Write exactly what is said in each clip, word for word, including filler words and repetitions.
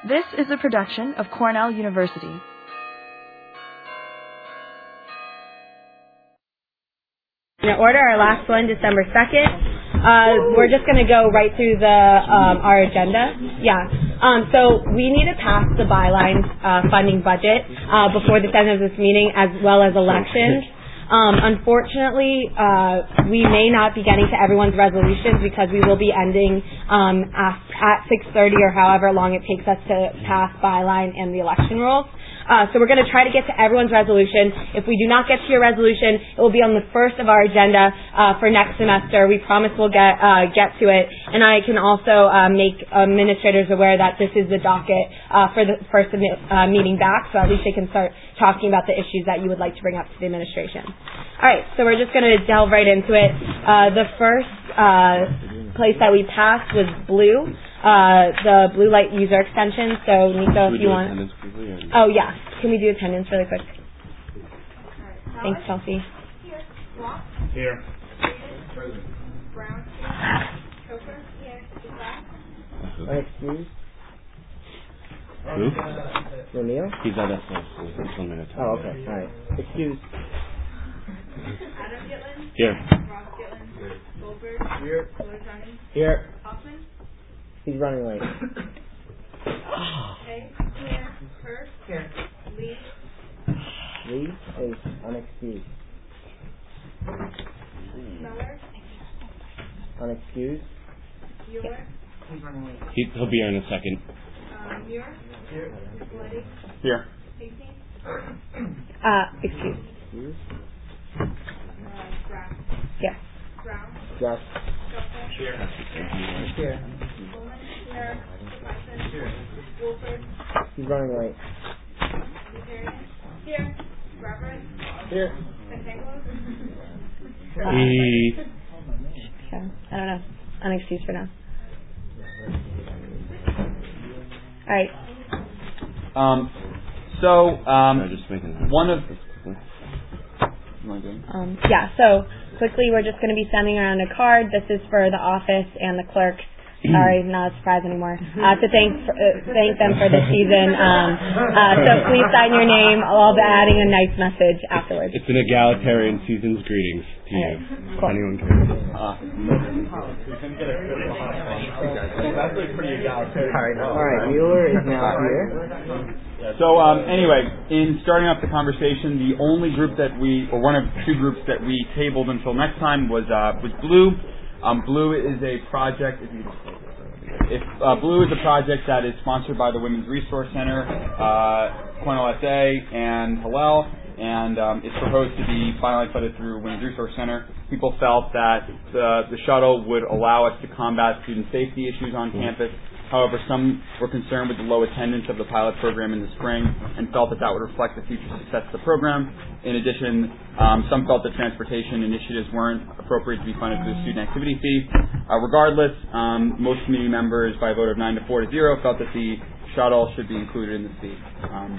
This is a production of Cornell University. In order, our last one, December second. Uh, we're just going to go right through the um, our agenda. Yeah. Um, so we need to pass the byline uh, funding budget uh, before the end of this meeting, as well as elections. Um, unfortunately, uh, we may not be getting to everyone's resolutions because we will be ending um, at, at six thirty or however long it takes us to pass byline and the election rules. Uh, so we're going to try to get to everyone's resolution. If we do not get to your resolution, it will be on the first of our agenda uh, for next semester. We promise we'll get uh, get to it. And I can also uh, make administrators aware that this is the docket uh, for the first uh, meeting back, so at least they can start talking about the issues that you would like to bring up to the administration. All right, so we're just going to delve right into it. Uh, the first uh, place that we passed was blue. Uh, the blue light user extension. So, Nico, if you want. Oh, yeah. Can we do attendance really quick? Right. Thanks, Chelsea. Here. Block. Here. Present. Brown. Coker. Here. Excuse. Who? O'Neill? He's at S S. One minute. Oh, okay. All right. Excuse. Adam Gitlin. Here. Ross Gitlin. Here. Goldberg. Here. Johnny. Here. Hoffman. He's running late. Okay. Here. Hurst. Here. Lee. Lee is unexcused. Miller. Unexcused. Mueller. He's running late. He, he'll be here in a second. Um, Muir. Here. Nicoletti. Here. Hastings. Uh, excuse. Excuse. Uh, Brown. Yes. Brown. Yes. Shuffle. Here. Here. Bowman. Here. Bryson. Here. Wolford. He's running late. Lucarian. Here. Reverend. Here. Santangelo. He. Okay. I don't know. Unexcused for now. All right. Um, so, um, No, just making that. one of... Um, yeah, so quickly we're just going to be sending around a card. This is for the office and the clerks. Sorry, not a surprise anymore. Uh, to thank for, uh, thank them for this season. Um, uh, so please sign your name. I'll be adding a nice message afterwards. It's an egalitarian season's greetings to you. Okay, If cool. anyone cares. Uh, All right. Mueller is now here. so, um, anyway, in starting up the conversation, the only group that we, or one of two groups that we tabled until next time was uh, was Blue. Um, Blue is a project. If, you, if uh, Blue is a project that is sponsored by the Women's Resource Center, uh, Cornell S A, and Hillel, and um, it's proposed to be finally funded through Women's Resource Center. People felt that the, the shuttle would allow us to combat student safety issues on campus. However, some were concerned with the low attendance of the pilot program in the spring and felt that that would reflect the future success of the program. In addition, um, some felt that transportation initiatives weren't appropriate to be funded through the student activity fee. Uh, regardless, um, most committee members, by a vote of nine to four to zero, felt that the shuttle should be included in the fee. Um,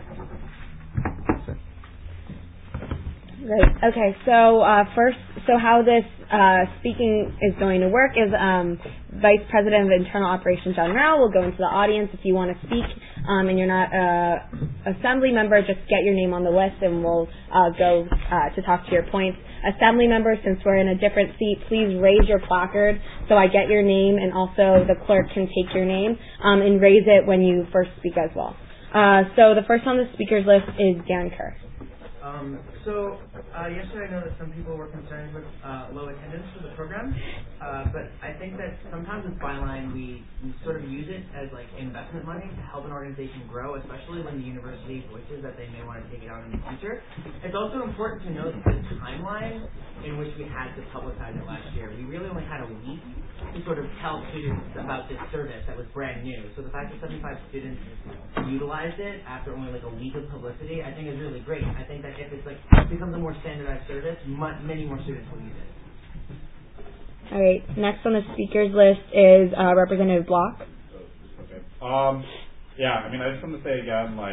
Great. Okay, so uh, first, so how this uh, speaking is going to work is um, Vice President of Internal Operations John Rao will go into the audience. If you want to speak um, and you're not an assembly member, just get your name on the list and we'll uh, go uh, to talk to your points. Assembly members, since we're in a different seat, please raise your placard so I get your name and also the clerk can take your name um, and raise it when you first speak as well. Uh, so the first on the speakers list is Dan Kerr. Um, so, uh, yesterday I know that some people were concerned with uh, low attendance for the program, uh, but I think that sometimes with Byline we, we sort of use it as like investment money to help an organization grow, especially when the university voices that they may want to take it out in the future. It's also important to note the timeline in which we had to publicize it last year. We really only had a week to sort of tell students about this service that was brand new. So the fact that seventy-five students utilized it after only like a week of publicity, I think is really great. I think that if it's like becomes a more standardized service, much, many more students will use it. All right. Next on the speakers list is uh, Representative Block. Okay. Um, yeah, I mean, I just want to say again, like,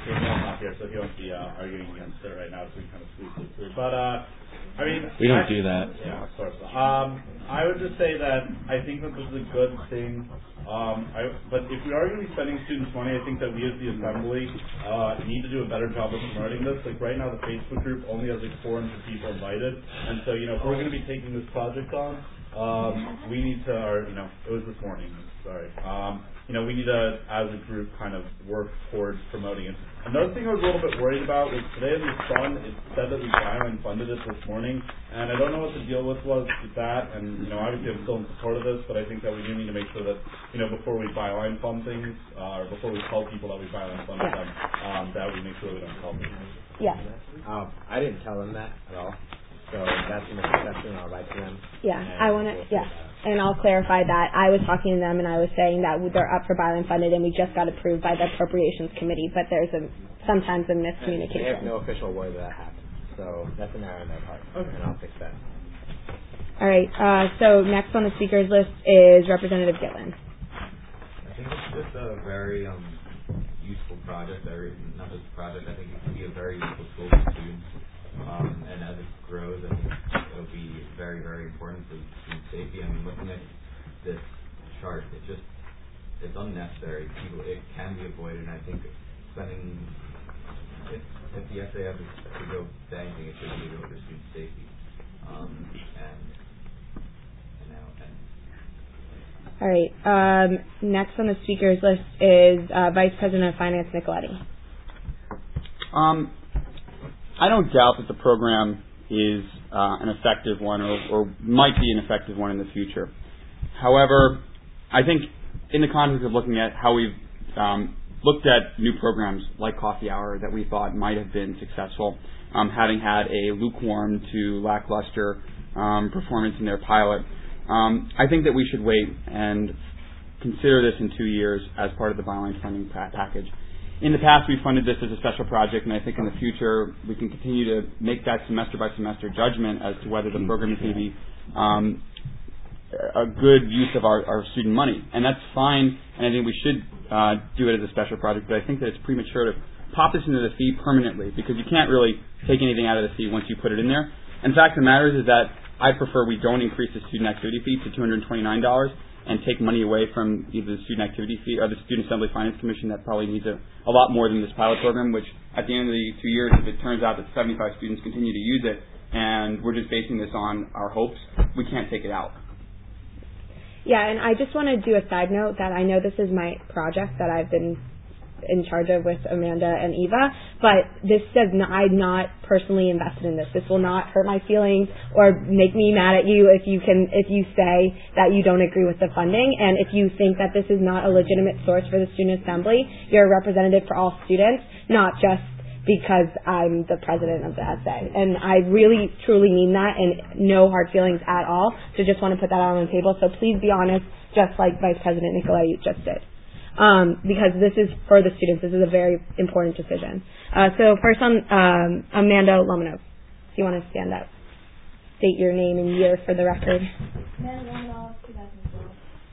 Gabriel's not here, so he won't be uh, arguing against it right now, so we kind of squeeze it through. But, uh, I mean... We don't I, do that. Yeah, of course. Um, I would just say that I think that this is a good thing. Um, I, but if we are going to be spending students' money, I think that we as the Assembly uh, need to do a better job of promoting this. Like right now, the Facebook group only has like four hundred people invited. And so, you know, if we're going to be taking this project on, um, we need to, or, you know, it was this morning, sorry. Um, you know, we need to, as a group, kind of work towards promoting it. Another thing I was a little bit worried about was today as we spun, it said that we byline funded it this morning, and I don't know what the deal with was with that, and, you know, obviously I'm still in support of this, but I think that we do need to make sure that, you know, before we byline fund things, uh, or before we tell people that we byline funded them, um, that we make sure we don't tell them. Yeah. Um, I didn't tell them that at all. So that's a misconception. I'll write to them. Yeah, I want to, yeah. And I'll clarify that. I was talking to them and I was saying that they're up for byline funded and we just got approved by the Appropriations Committee, but there's a sometimes a miscommunication. They have no official word that that happened. So that's an error on their part. Okay. And I'll fix that. All right. Uh, so next on the speakers list is Representative Gitlin. I think it's just a very um, useful project. Very, not just a project. I think it can be a very useful tool for students. Um, and as it grows, I think it'll be very, very important for student safety. I mean, looking at this chart, it just, it's unnecessary. People, it can be avoided, and I think spending, if, if the S A F is to go to anything, it should be to go for student safety. Um, and, and now, and All right. Um, next on the speakers list is uh, Vice President of Finance, Nicoletti. Um, I don't doubt that the program is uh, an effective one or, or might be an effective one in the future. However, I think in the context of looking at how we've um, looked at new programs like Coffee Hour that we thought might have been successful, um, having had a lukewarm to lackluster um, performance in their pilot, um, I think that we should wait and consider this in two years as part of the byline funding pa- package. In the past, we funded this as a special project, and I think in the future we can continue to make that semester-by-semester judgment as to whether the program is going to be um, a good use of our, our student money. And that's fine, and I think we should uh, do it as a special project, but I think that it's premature to pop this into the fee permanently because you can't really take anything out of the fee once you put it in there. In fact, the matter is that I prefer we don't increase the student activity fee to two hundred twenty-nine dollars and take money away from either the Student Activity Fee or the Student Assembly Finance Commission that probably needs a, a lot more than this pilot program, which at the end of the two years, if it turns out that seventy-five students continue to use it and we're just basing this on our hopes, we can't take it out. Yeah, and I just want to do a side note that I know this is my project that I've been in charge of with Amanda and Eva, but this does not, I'm not personally invested in this. This will not hurt my feelings or make me mad at you if you can, if you say that you don't agree with the funding, and if you think that this is not a legitimate source for the Student Assembly. You're a representative for all students, not just because I'm the president of the S A. And I really, truly mean that, and no hard feelings at all. So just want to put that out on the table. So please be honest, just like Vice President Nicoletti just did. Um, because this is for the students. This is a very important decision. Uh, so first on um, Amanda Lomanov. If you want to stand up. State your name and year for the record. Amanda Lomanov, two thousand twelve.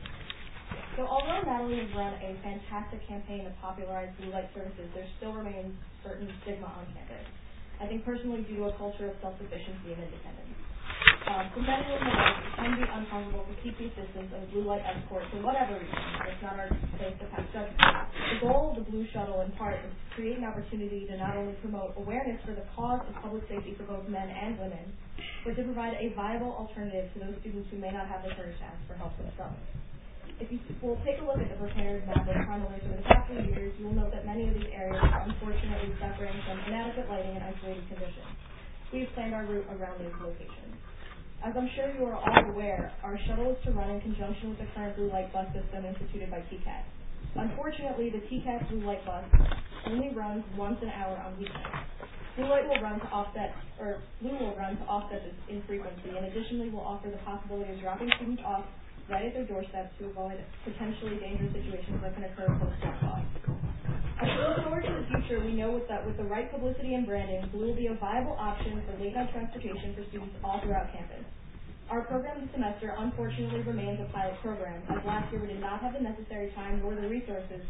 So although Natalie has run a fantastic campaign to popularize blue light services, there still remains certain stigma on campus. I think personally due to a culture of self-sufficiency and independence. Um, for many of them, it can be uncomfortable to keep the assistance of a blue light escort for whatever reason. It's not our place to pass judgment. The goal of the Blue Shuttle, in part, is to create an opportunity to not only promote awareness for the cause of public safety for both men and women, but to provide a viable alternative to those students who may not have the courage to ask for help themselves. If you will take a look at the prepared map of crime alerts over the past few years, you will note that many of these areas are unfortunately suffering from inadequate lighting and isolated conditions. We have planned our route around these locations. As I'm sure you are all aware, our shuttle is to run in conjunction with the current blue light bus system instituted by T C A T. Unfortunately, the T C A T blue light bus only runs once an hour on weekends. Blue light will run to offset, or blue will run to offset this infrequency, and additionally will offer the possibility of dropping students off right at their doorsteps to avoid potentially dangerous situations that can occur post-drop-off. As we look forward to the future, we know that with the right publicity and branding, Blue will be a viable option for late-night transportation for students all throughout campus. Our program this semester unfortunately remains a pilot program, as last year we did not have the necessary time nor the resources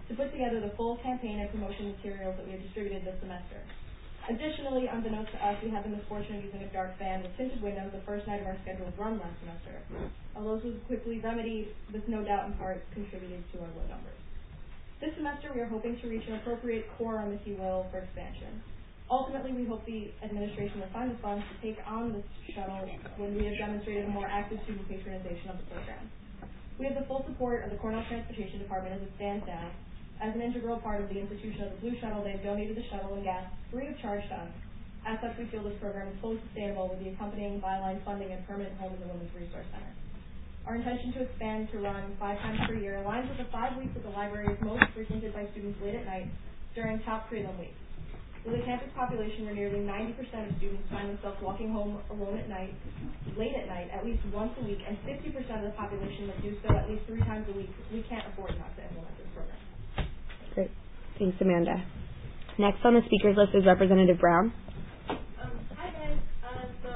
to put together the full campaign and promotion materials that we have distributed this semester. Additionally, unbeknownst to us, we had the misfortune of using a dark fan with tinted windows the first night of our scheduled run last semester. Although this was quickly remedied, this no doubt in part contributed to our low numbers. This semester, we are hoping to reach an appropriate quorum, if you will, for expansion. Ultimately, we hope the administration will find the funds to take on this shuttle when we have demonstrated a more active student patronization of the program. We have the full support of the Cornell Transportation Department as it stands now. As an integral part of the institution of the Blue Shuttle, they have donated the shuttle and gas free of charge to us. As such, we feel this program is fully sustainable with the accompanying byline funding and permanent home in the Women's Resource Center. Our intention to expand to run five times per year aligns with the five weeks that the library is most frequented by students late at night during top prelim weeks. With a campus population where nearly ninety percent of students find themselves walking home alone at night, late at night, at least once a week, and fifty percent of the population that do so at least three times a week, we can't afford not to implement this program. Great. Thanks, Amanda. Next on the speakers list is Representative Brown. Um, hi, guys. Uh, so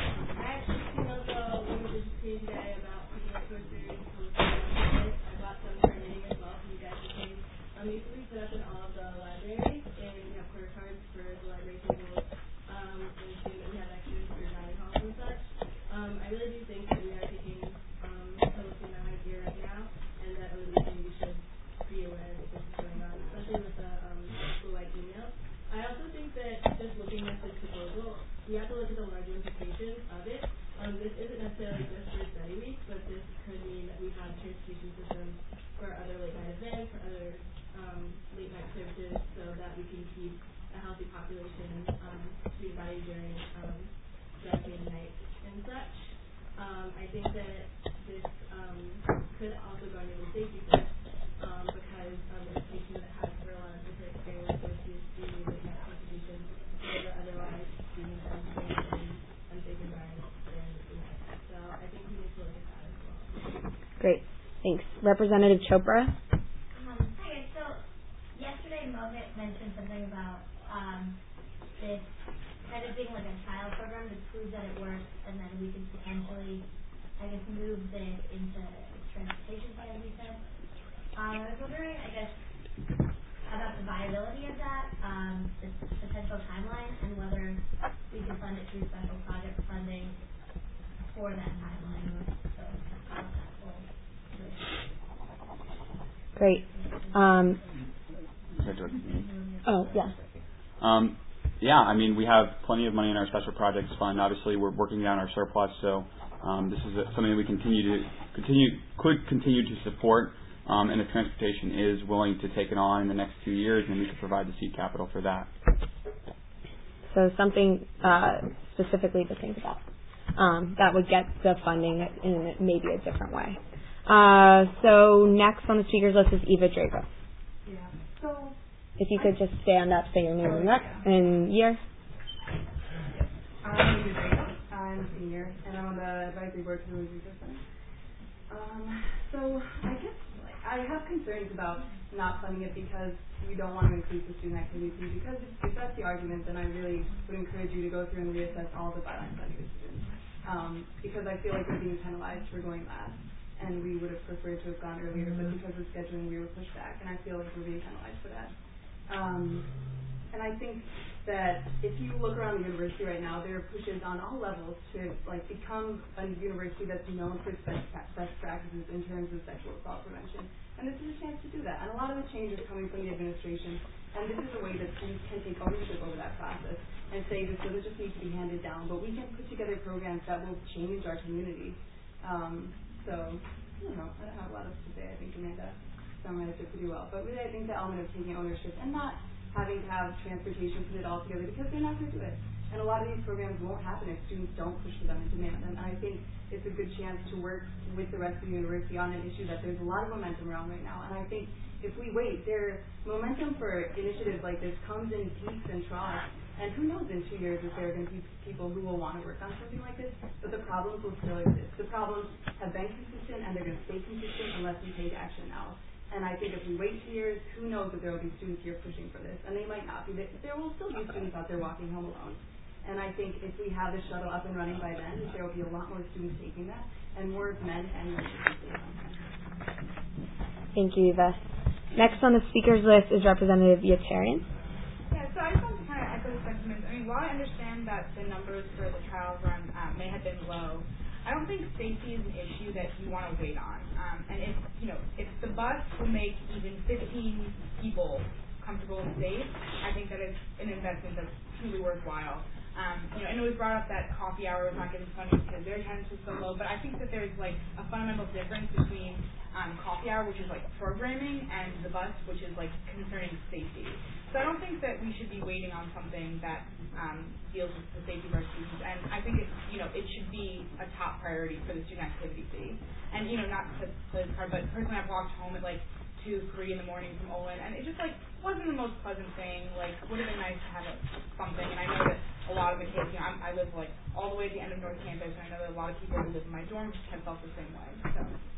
I actually came up uh, when we were discussing today about picking up posters from the I got some for knitting as well from you guys. Um, these will be put up in all of the libraries, and we have quarter cards for the library tables, um, and too, we have extras for dining halls and such. Um, I really do think that we are taking um, some of the idea right now, and that it would be we should be aware that this is going on, especially with the um, school-wide email. I also think that just looking at this proposal, we have to look at the larger implications of it. Um, this isn't necessarily just for study week, but this could mean that we have transportation systems for other late-night events, for other um, late-night services, so that we can keep a healthy population um, student body during um, the night and such. Um, I think that this um, could also go into the safety first. Um, because um, the institution that has for a lot of different experience with the late-night contribution, whether otherwise being unsafe and unsafe environment during the night. So I think we need to look at that as well. Great. Thanks. Representative Chopra. Um, hi, so yesterday Mohit mentioned something about um, this kind of being like a trial program to prove that it works, and then we can potentially, I guess, move this into transportation plan, as we said. Um, I was wondering, I guess, about the viability of that, um, the potential timeline, and whether we can fund it through special project funding for that timeline. So, how that will do it. Great. Um, oh, yeah. Um, yeah, I mean, we have plenty of money in our special projects fund. Obviously, we're working down our surplus, so um, this is a, something that we continue to continue could continue to support. Um, and if transportation is willing to take it on in the next two years, then we could provide the seed capital for that. So something uh, specifically to think about. Um, that would get the funding in maybe a different way. Uh, so next on the speakers list is Eva Drago. Yeah. So if you could just stand up, say your name and, rec- and year. I'm Eva Drago. I'm a senior, and I'm on the advisory board for the Women's Resource Center. Um, so I guess I have concerns about not funding it because we don't want to increase the student activity fee. Because if, if that's the argument, then I really would encourage you to go through and reassess all the byline funding of students. Um, because I feel like we're being penalized for going last, and we would have preferred to have gone earlier, but because of scheduling, we were pushed back, and I feel like we're being penalized for that. Um, and I think that if you look around the university right now, there are pushes on all levels to like become a university that's known for its best, best practices in terms of sexual assault prevention. And this is a chance to do that. And a lot of the change is coming from the administration. And this is a way that students can take ownership over that process and say this doesn't just need to be handed down, but we can put together programs that will change our community. Um, so, I don't know. I don't have a lot else to say. I think Amanda summarized it pretty well. But really, I think the element of taking ownership and not having to have transportation put it all together because they're not going to do it. And a lot of these programs won't happen if students don't push for them and demand them. And I think it's a good chance to work with the rest of the university on an issue that there's a lot of momentum around right now. And I think if we wait, there momentum for initiatives like this comes in peaks and troughs. And who knows in two years if there are going to be people who will want to work on something like this. But the problems will still exist. The problems have been consistent and they're going to stay consistent unless we take action now. And I think if we wait two years, who knows if there will be students here pushing for this. And they might not be. There will still be students out there walking home alone. And I think if we have the shuttle up and running by then, there will be a lot more students taking that, and more men and women taking it. Thank you, Eva. Next on the speakers list is Representative Yetarian. Yeah, so I just want to kind of echo the sentiments. I mean, while I understand that the numbers for the trial run uh, may have been low, I don't think safety is an issue that you want to wait on. Um, and if, you know, if the bus will make even fifteen people comfortable and safe, I think that it's an investment that's truly worthwhile. Um, you know, and it was brought up that coffee hour was not getting funding because their attendance was so low, but I think that there's like a fundamental difference between um, coffee hour, which is like programming, and the bus, which is like concerning safety. So I don't think that we should be waiting on something that um, deals with the safety of our students, and I think it, you know, it should be a top priority for the student activity fee. And you know, not to play this card, but personally, I've walked home at like two, three in the morning from Olin, and it just like wasn't the most pleasant thing. Like, would have been nice to have a, something. And I know that a lot of the kids, you know, I'm, I live like all the way at the end of North Campus, and I know that a lot of people who live in my dorm have felt the same way. So.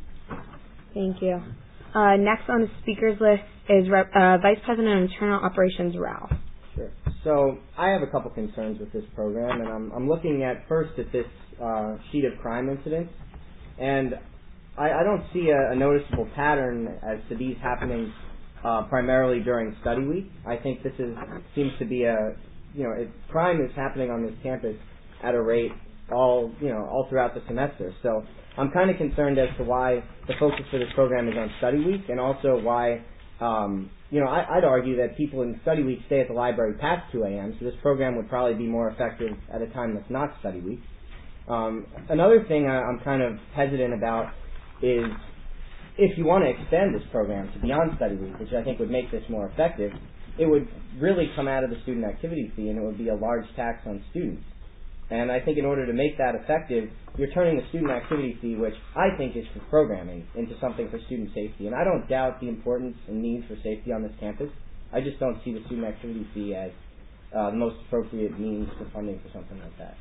Thank you. Uh, next on the speakers list is Rep, uh, Vice President of Internal Operations Rao. Sure. So I have a couple concerns with this program, and I'm, I'm looking at first at this uh, sheet of crime incidents, and I, I don't see a, a noticeable pattern as to these happening uh, primarily during study week. I think this is seems to be a, you know, it, crime is happening on this campus at a rate all, you know, all throughout the semester. So I'm kind of concerned as to why the focus for this program is on study week, and also why, um, you know, I, I'd argue that people in study week stay at the library past two a.m., so this program would probably be more effective at a time that's not study week. Um, another thing I, I'm kind of hesitant about is if you want to extend this program to beyond study week, which I think would make this more effective, it would really come out of the student activity fee, and it would be a large tax on students. And I think in order to make that effective, you're turning the student activity fee, which I think is for programming, into something for student safety. And I don't doubt the importance and need for safety on this campus. I just don't see the student activity fee as uh, the most appropriate means for funding for something like that.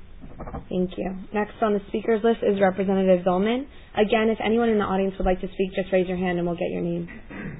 Thank you. Next on the speakers list is Representative Zolman. Again, if anyone in the audience would like to speak, just raise your hand and we'll get your name.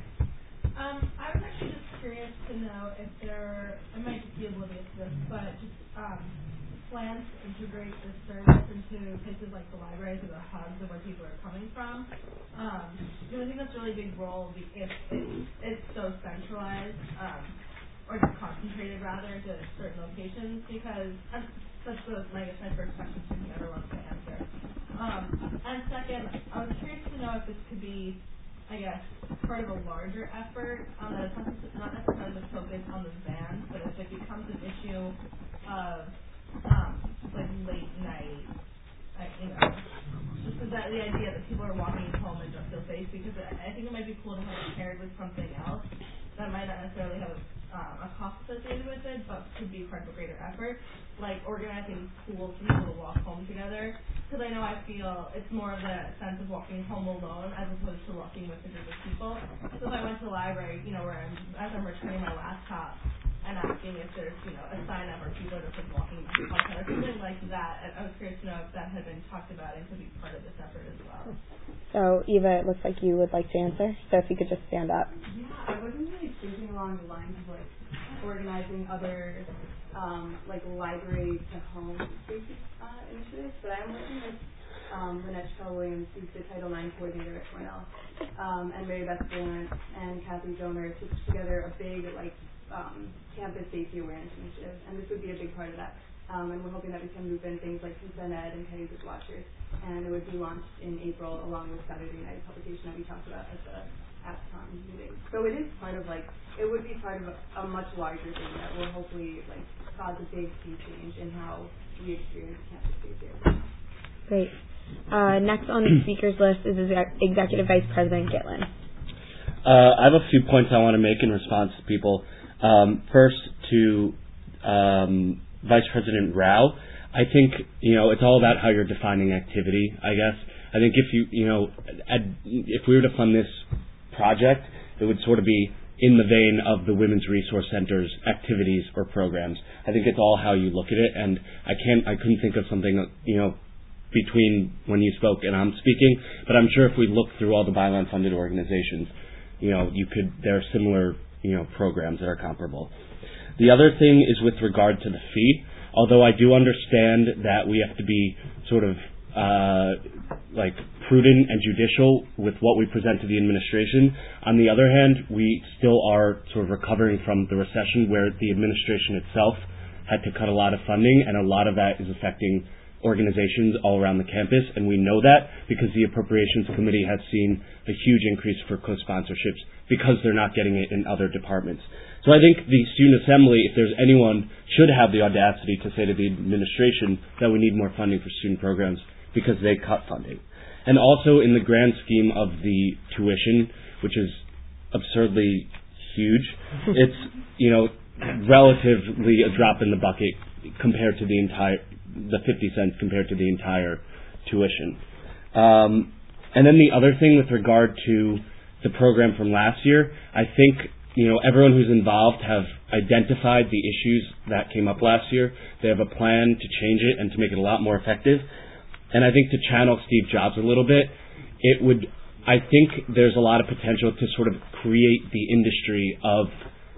Um, I was actually just curious to know if there, I might just be oblivious to this, but just um, plans to integrate this service into places like the libraries or the hubs of where people are coming from. Um, because I think that's a really big role if it's, it's so centralized, um, or just concentrated rather into certain locations, because um, that's the, I guess my first question to whoever wants to answer. Um, and second, I was curious to know if this could be, I guess, part of a larger effort, um, that it's not necessarily just focused on the van, but if it becomes an issue of um, like late night, I, you know, just that the idea that people are walking home and don't feel safe, because I, I think it might be cool to have it paired with something else that might not necessarily have a, um, a cost associated with it, but could be part of a greater effort, like organizing pools for people to walk home together. Because I know I feel it's more of a sense of walking home alone as opposed to walking with a group of people. So if I went to the library, you know, where I'm, as I'm returning my laptop and asking if there's, you know, a sign up or people are just walking outside or something like that, I was curious to know if that had been talked about and could be part of this effort as well. So, Eva, it looks like you would like to answer. So if you could just stand up. Yeah, I wasn't really thinking along the lines of, like, organizing other, um, like, library to home basic uh, initiatives, but I'm working with um, Lynette Williams, who's the Title nine coordinator at Cornell, um, and Mary Beth Blunt and Kathy Donor to put together a big, like, um, campus safety awareness initiative, and this would be a big part of that. Um, and we're hoping that we can move in things like Consent Ed and Kenny's with Watchers, and it would be launched in April along with Saturday Night publication that we talked about at the AppCon meeting. So it is part of like, it would be part of a, a much larger thing that will hopefully like cause a big sea change in how we experience campus safety. Great. Uh, next on the speakers list is Executive Vice President Gitlin. Uh, I have a few points I want to make in response to people. Um, first, to um, Vice President Rao, I think, you know, it's all about how you're defining activity, I guess. I think if you, you know, if we were to fund this project, it would sort of be in the vein of the Women's Resource Center's activities or programs. I think it's all how you look at it, and I can't, I couldn't think of something, you know, between when you spoke and I'm speaking, but I'm sure if we look through all the Byline funded organizations, you know, you could, there are similar, you know, programs that are comparable. The other thing is with regard to the fee. Although I do understand that we have to be sort of uh, like prudent and judicial with what we present to the administration. On the other hand, we still are sort of recovering from the recession where the administration itself had to cut a lot of funding, and a lot of that is affecting organizations all around the campus, and we know that because the Appropriations Committee has seen a huge increase for co-sponsorships because they're not getting it in other departments. So I think the Student Assembly, if there's anyone, should have the audacity to say to the administration that we need more funding for student programs because they cut funding. And also in the grand scheme of the tuition, which is absurdly huge, it's, you know, relatively a drop in the bucket compared to the entire, the fifty cents compared to the entire tuition. Um, and then the other thing with regard to the program from last year, I think, you know, everyone who's involved have identified the issues that came up last year. They have a plan to change it and to make it a lot more effective. And I think to channel Steve Jobs a little bit, it would, I think there's a lot of potential to sort of create the industry of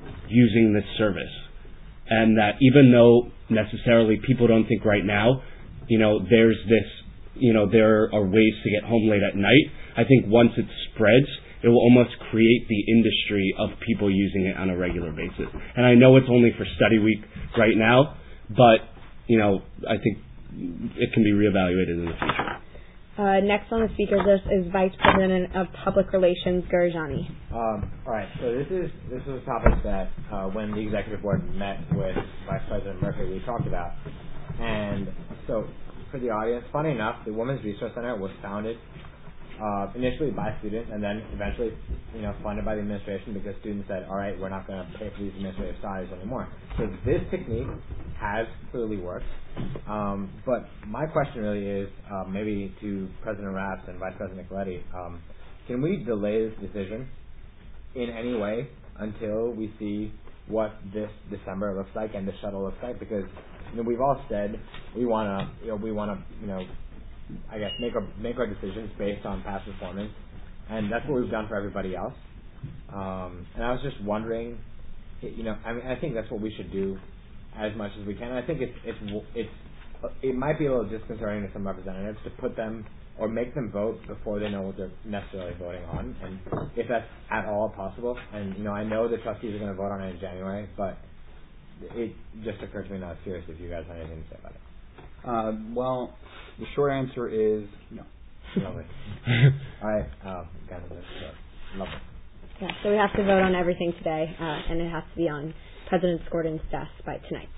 using this service. And that even though necessarily people don't think right now, you know, there's this, you know, there are ways to get home late at night, I think once it spreads, it will almost create the industry of people using it on a regular basis. And I know it's only for study week right now, but, you know, I think it can be reevaluated in the future. Uh, next on the speakers list is Vice President of Public Relations, Gurjani. Um, all right, so this is this is a topic that uh, when the executive board met with Vice President Murphy, we talked about. And so for the audience, funny enough, the Women's Resource Center was founded uh, initially by students and then eventually, you know, funded by the administration because students said, all right, we're not going to pay for these administrative salaries anymore. So this technique has clearly worked. Um, but my question really is, uh, maybe to President Raps and Vice President Nicoletti, um, can we delay this decision in any way until we see what this December looks like and the shuttle looks like? Because, you know, we've all said we want to, you know, we want to, you know, I guess make our make our decisions based on past performance, and that's what we've done for everybody else. Um, and I was just wondering, you know, I mean, I think that's what we should do as much as we can. And I think it's it's it's it might be a little disconcerting to some representatives to put them or make them vote before they know what they're necessarily voting on, and if that's at all possible. And you know, I know the trustees are going to vote on it in January, but it just occurred to me that I was curious if you guys had anything to say about it. Uh, well, the short answer is no. Lovely. All right, um, got it. Lovely. Yeah, so we have to vote on everything today, uh, and it has to be on President Gordon's desk by tonight.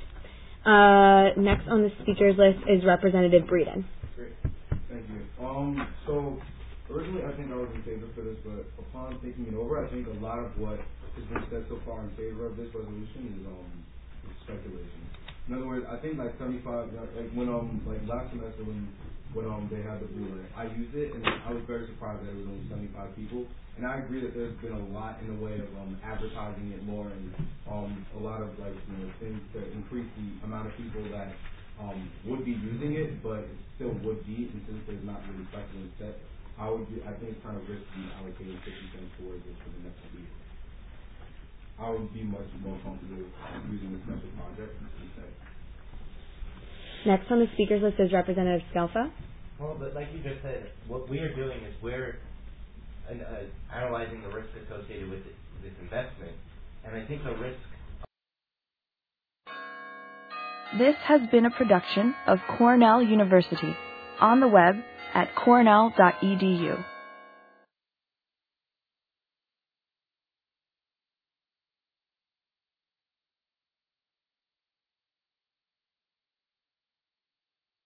Uh, next on the speakers list is Representative Breeden. Great. Thank you. Um, so originally I think I was in favor for this, but upon thinking it over, I think a lot of what has been said so far in favor of this resolution is um is speculation. In other words, I think like seventy-five, like when um like last semester when when um they had the blue light, I used it and I was very surprised that it was only seventy-five people. And I agree that there's been a lot in the way of um advertising it more and um a lot of like you know things to increase the amount of people that um would be using it, but it still would be, and since there's not really precedent set, I would be, I think it's kind of risky allocating fifty cents towards it for the next week. I would be much more comfortable using a special project instead. Next on the speakers list is Representative Scelfa. Well, but like you just said, what we are doing is we're uh, analyzing the risk associated with it, this investment, and I think the risk. This has been a production of Cornell University, on the web at cornell dot e d u.